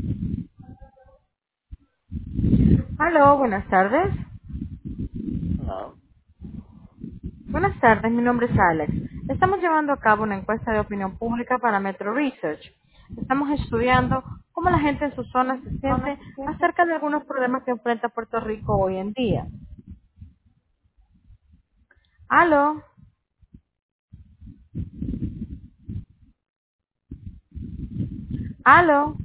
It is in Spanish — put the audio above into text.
Aló, buenas tardes. No, Buenas tardes, mi nombre es Alex. Estamos llevando a cabo una encuesta de opinión pública para Metro Research. Estamos estudiando cómo la gente en su zona se siente acerca de algunos problemas que enfrenta Puerto Rico hoy en día. Aló, aló.